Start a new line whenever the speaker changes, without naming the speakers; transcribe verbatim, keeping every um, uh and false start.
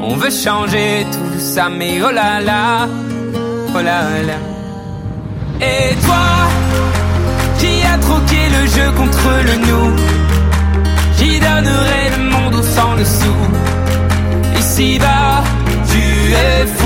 On veut changer tout ça, mais oh là là, oh là là. Et toi, qui a troqué le jeu contre le nous, qui donnerait le monde au sang dessous. Ici-bas, tu es fou.